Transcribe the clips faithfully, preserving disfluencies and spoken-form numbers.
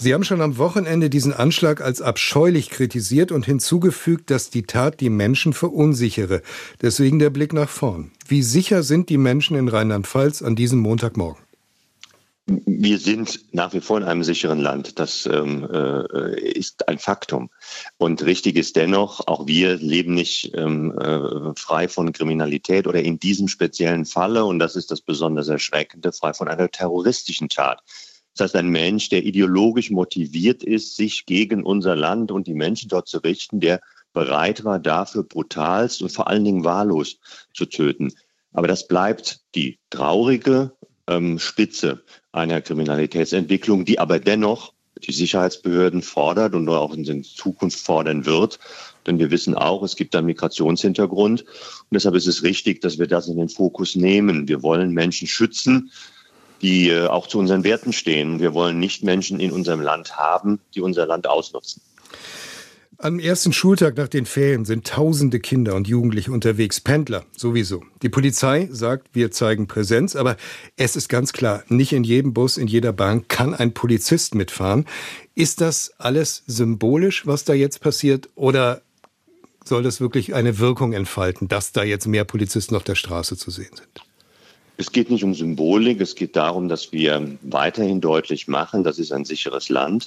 Sie haben schon am Wochenende diesen Anschlag als abscheulich kritisiert und hinzugefügt, dass die Tat die Menschen verunsichere. Deswegen der Blick nach vorn. Wie sicher sind die Menschen in Rheinland-Pfalz an diesem Montagmorgen? Wir sind nach wie vor in einem sicheren Land. Das ähm, äh, ist ein Faktum. Und richtig ist dennoch, auch wir leben nicht ähm, äh, frei von Kriminalität oder in diesem speziellen Falle, und das ist das besonders Erschreckende, frei von einer terroristischen Tat. Das heißt, ein Mensch, der ideologisch motiviert ist, sich gegen unser Land und die Menschen dort zu richten, der bereit war, dafür brutalst und vor allen Dingen wahllos zu töten. Aber das bleibt die traurige ähm, Spitze einer Kriminalitätsentwicklung, die aber dennoch die Sicherheitsbehörden fordert und auch in Zukunft fordern wird. Denn wir wissen auch, es gibt einen Migrationshintergrund. Und deshalb ist es richtig, dass wir das in den Fokus nehmen. Wir wollen Menschen schützen, die äh, auch zu unseren Werten stehen. Wir wollen nicht Menschen in unserem Land haben, die unser Land ausnutzen. Am ersten Schultag nach den Ferien sind tausende Kinder und Jugendliche unterwegs, Pendler sowieso. Die Polizei sagt, wir zeigen Präsenz, aber es ist ganz klar, nicht in jedem Bus, in jeder Bahn kann ein Polizist mitfahren. Ist das alles symbolisch, was da jetzt passiert, oder soll das wirklich eine Wirkung entfalten, dass da jetzt mehr Polizisten auf der Straße zu sehen sind? Es geht nicht um Symbolik, es geht darum, dass wir weiterhin deutlich machen, das ist ein sicheres Land.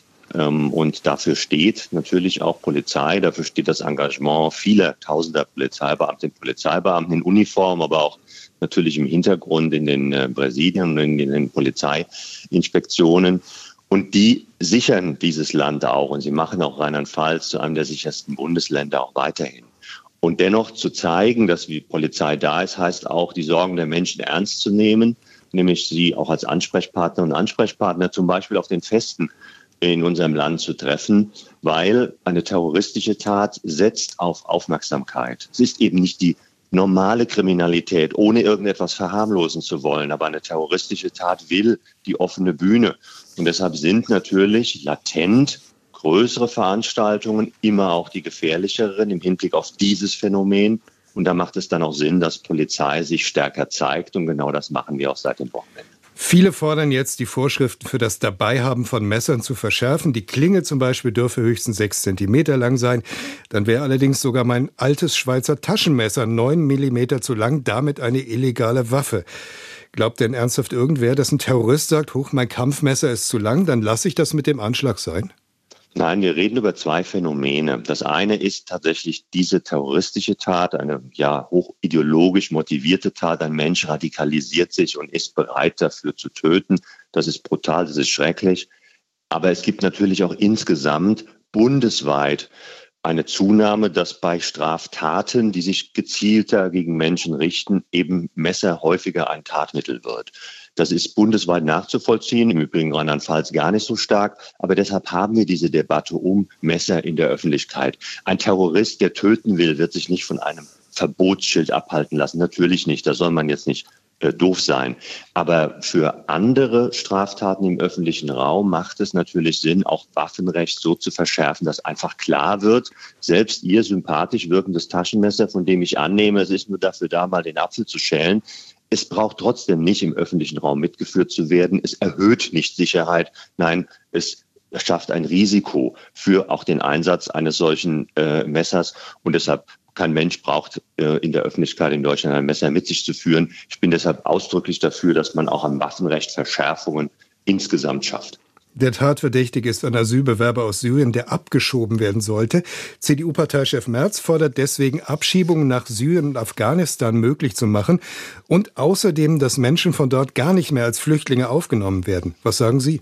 Und dafür steht natürlich auch Polizei, dafür steht das Engagement vieler tausender Polizeibeamtinnen und Polizeibeamten in Uniform, aber auch natürlich im Hintergrund in den Präsidien und in den Polizeiinspektionen. Und die sichern dieses Land auch, und sie machen auch Rheinland-Pfalz zu einem der sichersten Bundesländer auch weiterhin. Und dennoch zu zeigen, dass die Polizei da ist, heißt auch, die Sorgen der Menschen ernst zu nehmen, nämlich sie auch als Ansprechpartner und Ansprechpartner zum Beispiel auf den Festen in unserem Land zu treffen, weil eine terroristische Tat setzt auf Aufmerksamkeit. Es ist eben nicht die normale Kriminalität, ohne irgendetwas verharmlosen zu wollen, aber eine terroristische Tat will die offene Bühne. Und deshalb sind natürlich latent größere Veranstaltungen immer auch die gefährlicheren im Hinblick auf dieses Phänomen. Und da macht es dann auch Sinn, dass Polizei sich stärker zeigt. Und genau das machen wir auch seit dem Wochenende. Viele fordern jetzt, die Vorschriften für das Dabeihaben von Messern zu verschärfen. Die Klinge zum Beispiel dürfe höchstens sechs Zentimeter lang sein. Dann wäre allerdings sogar mein altes Schweizer Taschenmesser neun Millimeter zu lang, damit eine illegale Waffe. Glaubt denn ernsthaft irgendwer, dass ein Terrorist sagt, huch, mein Kampfmesser ist zu lang, dann lasse ich das mit dem Anschlag sein? Nein, wir reden über zwei Phänomene. Das eine ist tatsächlich diese terroristische Tat, eine ja hochideologisch motivierte Tat. Ein Mensch radikalisiert sich und ist bereit dafür zu töten. Das ist brutal, das ist schrecklich. Aber es gibt natürlich auch insgesamt bundesweit eine Zunahme, dass bei Straftaten, die sich gezielter gegen Menschen richten, eben Messer häufiger ein Tatmittel wird. Das ist bundesweit nachzuvollziehen, im Übrigen Rheinland-Pfalz gar nicht so stark. Aber deshalb haben wir diese Debatte um Messer in der Öffentlichkeit. Ein Terrorist, der töten will, wird sich nicht von einem Verbotsschild abhalten lassen. Natürlich nicht, da soll man jetzt nicht äh, doof sein. Aber für andere Straftaten im öffentlichen Raum macht es natürlich Sinn, auch Waffenrecht so zu verschärfen, dass einfach klar wird, selbst Ihr sympathisch wirkendes Taschenmesser, von dem ich annehme, es ist nur dafür da, mal den Apfel zu schälen, es braucht trotzdem nicht im öffentlichen Raum mitgeführt zu werden. Es erhöht nicht Sicherheit. Nein, es schafft ein Risiko für auch den Einsatz eines solchen äh, Messers. Und deshalb, kein Mensch braucht äh, in der Öffentlichkeit in Deutschland ein Messer mit sich zu führen. Ich bin deshalb ausdrücklich dafür, dass man auch am Waffenrecht Verschärfungen insgesamt schafft. Der Tatverdächtige ist ein Asylbewerber aus Syrien, der abgeschoben werden sollte. C D U-Parteichef Merz fordert deswegen, Abschiebungen nach Syrien und Afghanistan möglich zu machen und außerdem, dass Menschen von dort gar nicht mehr als Flüchtlinge aufgenommen werden. Was sagen Sie?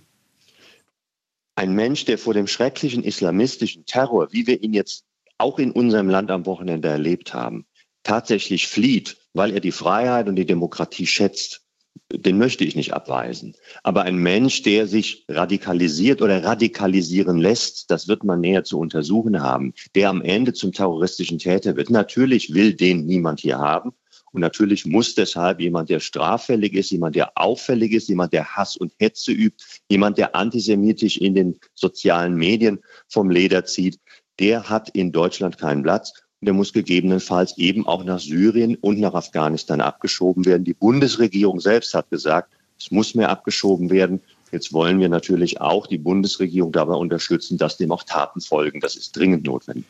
Ein Mensch, der vor dem schrecklichen islamistischen Terror, wie wir ihn jetzt auch in unserem Land am Wochenende erlebt haben, tatsächlich flieht, weil er die Freiheit und die Demokratie schätzt, den möchte ich nicht abweisen. Aber ein Mensch, der sich radikalisiert oder radikalisieren lässt, das wird man näher zu untersuchen haben, der am Ende zum terroristischen Täter wird. Natürlich will den niemand hier haben. Und natürlich muss deshalb jemand, der straffällig ist, jemand, der auffällig ist, jemand, der Hass und Hetze übt, jemand, der antisemitisch in den sozialen Medien vom Leder zieht, der hat in Deutschland keinen Platz. Der muss gegebenenfalls eben auch nach Syrien und nach Afghanistan abgeschoben werden. Die Bundesregierung selbst hat gesagt, es muss mehr abgeschoben werden. Jetzt wollen wir natürlich auch die Bundesregierung dabei unterstützen, dass dem auch Taten folgen. Das ist dringend notwendig.